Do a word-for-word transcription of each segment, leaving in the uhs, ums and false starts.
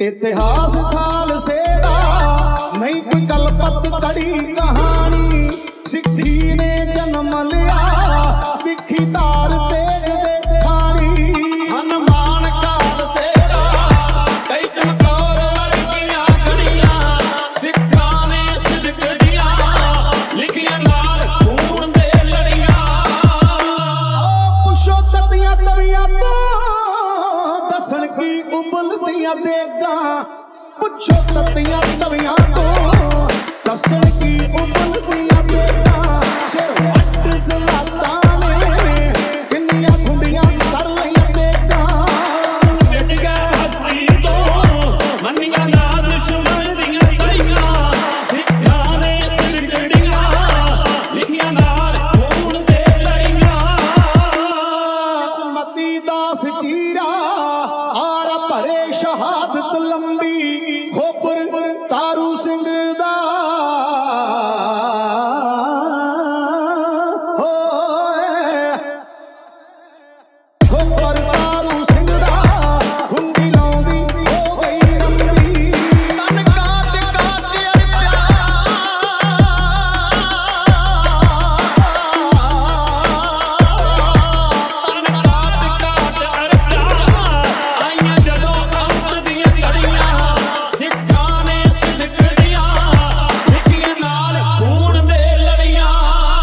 इतिहास खालसे दा नहीं कोई कलपत कड़ी कहानी। सिक्खी ने जन्म लिया दिखी तार तेज दे खानी। हनुमान खालसे दा कई चमकौर वर्गियां घड़ियां सिक्खा ने सिद्ध दिया लिखियां नाल खून दे लड़ियां। पुछो सतियां तवियां तो दसन की उबल दियां देगा। पुछो सतियां तवियां तो दसन की उबल दियां देगा। सिर वट जलाता ने किन्नियां खुंडियां कर लियां देगा। मिट गए हस्ती तो मनियां ना दुश्मन दियां ताइयां सिक्खा ने सिद्ध दिया लिखियां नाल खून दे लड़ियां। किस्मती दास जीरा आरा भरे शहादत लंबी खोपर तारू सिंह दा खोपर तारू सिंह दा खुंडी लाउंदी हो गई रंदी। तन काट काट अरप्या तन काट काट अरप्या आईयां जदों अंत दियां घड़ियां सिक्खा ने सिद्ध दिया लिखियां नाल खून दे लड़ियां।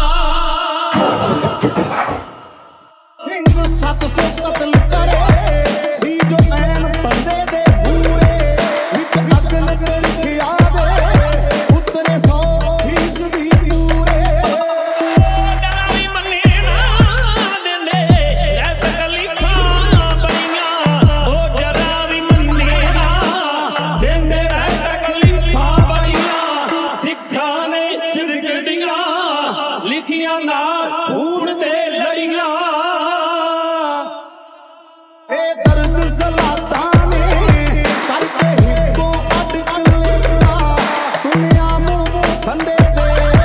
सिंह सत सौ कतल करे सी जो ऐन बंदे दे पूरे विच अगन बरखिया दे उतरे सौ फीसदी पूरे। डरावी मन्ने ना दिंदे ऐ तकलीफां बड़ियां ओ डरावी मन्ने ना दिंदे ऐ तकलीफां बड़ियां। सिक्खा ने सिद्ध दिया लिखियां नाल खून दे लड़ियां। ए दर्द सलाता ने करके हिको अटक लेता दुनिया मुंह बंदे दे।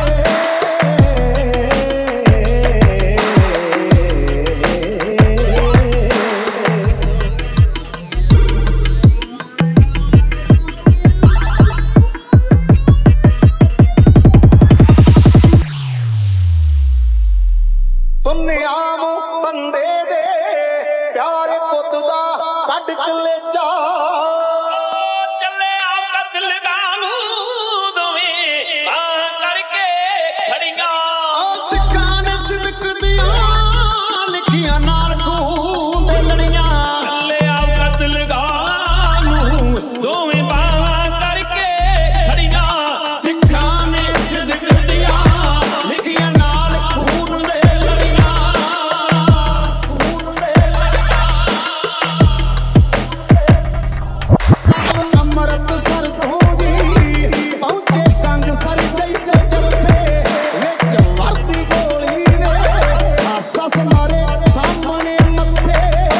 दुनिया मुंह बंदे दे प्यारे पुत दा कट कलेजा। ਚੱਲੇ ਆ ਕਤਲ ਗਾਨੂੰ ਦੋਵੇਂ ਬਾਹਾਂ ਕਰਕੇ ਖੜੀਆਂ। ਆ ਸਿੱਖਾਂ ਨੇ ਸਿਦਕ ਦੀਆਂ ਲਿਖੀਆਂ ਨਾਲ ਖੂਨ ਦੇ ਲੜੀਆਂ। ਚੱਲੇ ਆ ਕਤਲ ਗਾਨੂੰ ਦੋਵੇਂ ਬਾਹਾਂ ਕਰਕੇ ਖੜੀਆਂ। ਸਿੱਖਾਂ ਨੇ ਸਿਦਕ ਦੀਆਂ ਲਿਖੀਆਂ ਨਾਲ ਖੂਨ ਦੇ ਲੜੀਆਂ। ਖੂਨ ਦੇ ਲੜੀਆਂ। ਅਮਰਤ ਸਰ ਸੋਜੀ ਪਹੁੰਚੇ ਕੰਗ ਸਰ ਜਈਦੇ ਜੱਥੇ ਵਿੱਚ ਵਰਦੀ ਗੋਲੀ ਨੇ ਆਸਸ ਮਾਰੇ ਸਾਹਮਣੇ ਮੱਥੇ।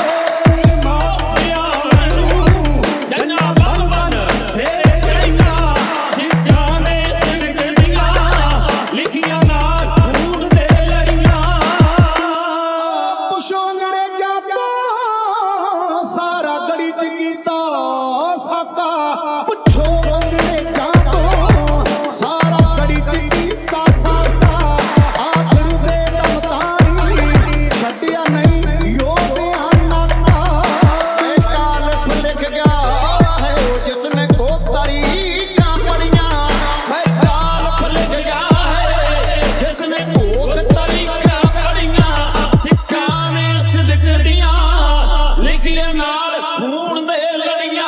ਮਾਰਿਆ ਮੈਨੂੰ ਜੰਨਾ ਬਨ ਬਨ ਤੇਰੇ ਚਾਈਆਂ ਸਿੱਖਾਂ ਨੇ ਸਿੱਧ ਦੀਆਂ ਲਿਖੀਆਂ ਨਾਲ ਖੂਨ ਦੇ ਲੜੀਆਂ। ਪੁੱਛੋ ਅੰਗਰੇਜ਼ਾਂ ਤੋਂ ਸਾਰਾ ਗੜੀ ਚ ਕੀਤਾ ਸਾਸਾ। ਪੁੱਛੋ ਅੰਗਰੇਜ਼ਾਂ ਤੋਂ ਸਾਰਾ ਗੜੀ ਚ ਕੀਤਾ ਸਾਸਾ। ਆਖਰ ਦੇ ਦਮ ਤਾਈਂ ਛੱਡਿਆ ਨਹੀਂ ਯੋਧਿਆਂ ਨਾਤਾ। ਇਹ ਕਾਲਖ ਲਿਖ ਗਿਆ ਹੈ ਉਹ ਜਿਸਨੇ ਕੋ ਤਾਰੀਖਾਂ ਪੜੀਆਂ। ਮੈਂ ਕਾਲਖ ਲਿਖ ਗਿਆ ਹੈ ਜਿਸਨੇ ਭੋਗ ਤਾਰੀਖਾਂ ਪੜੀਆਂ। ਸਿੱਖਾਂ ਨੇ ਸਿੱਧ ਦੀਆਂ ਲਿਖੀਆਂ ਨਾਲ ਖੂਨ ਦੇ ਲੜੀਆਂ।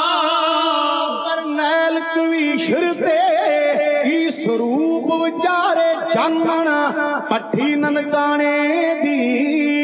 ਕਰਨੈਲ ਕਵੀਸ਼ਰ ਤੇ ਕੀ ਸਰੂਪ ਵਿਚਾਰੇ ਚਾਨਣ ਪੱਠੀ ਨਨਕਾਣੇ ਦੀ।